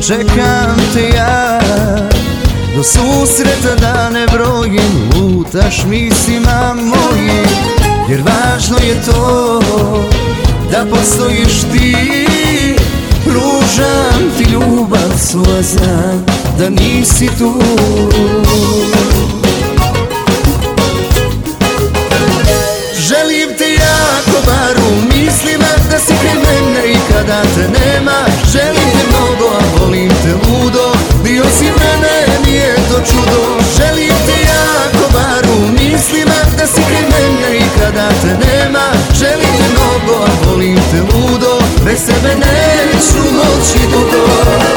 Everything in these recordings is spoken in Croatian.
čekam te ja, do susreta da ne brojim, lutaš mislima mojim. Jer važno je to da postojiš ti, pružam ti ljubav svoja, znam da nisi tu. Želim te jako, bar u mislima, da si kraj mene i kada te nema. Želim te mnogo, a volim te ludo, dio si mene, nije to čudo. Želim te jako, bar u mislima, da si kraj mene i kada te nema. Želim te mnogo, a volim te ludo, bez tebe neću moći dugo.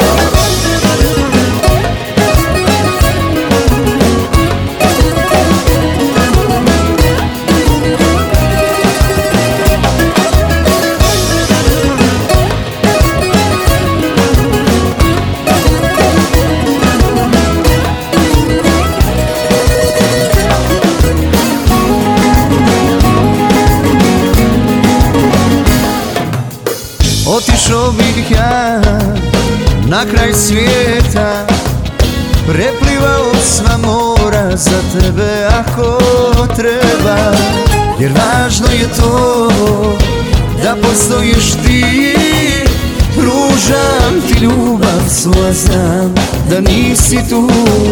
Otišao bih ja na kraj svijeta, preplivao sva mora za tebe ako treba. Jer važno je to da postojiš ti, pružam ti ljubav svoja, znam da nisi tu.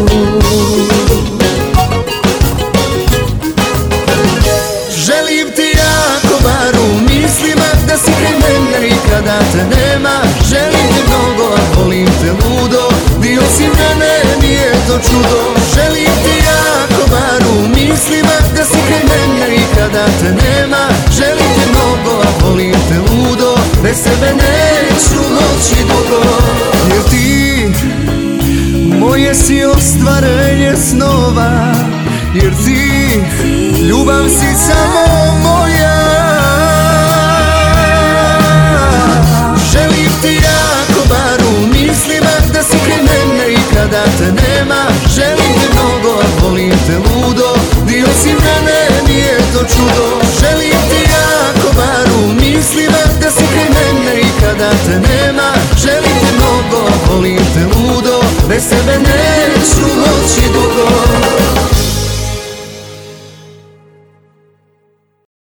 Želim ti jako, bar u mislima, da si kraj mene i kada te nema. Želim te mnogo, a volim te ludo, dio si mene, nije to čudo. Želim ti jako, bar u mislima, da si kraj mene i kada te nema. Želim te mnogo, a volim te ludo, bez tebe neću moći dugo. Jer ti moje si ostvarenje snova, jer ti ljubav si samo moja. Želim ti jako, bar u mislima, da si kraj mene i kada te nema. Želim te mnogo, a volim te ludo, dio si mene, nije to čudo. Želim ti jako, bar u mislima, da si kraj mene i kada te nema. Želim te mnogo, a volim te ludo, bez tebe neću moći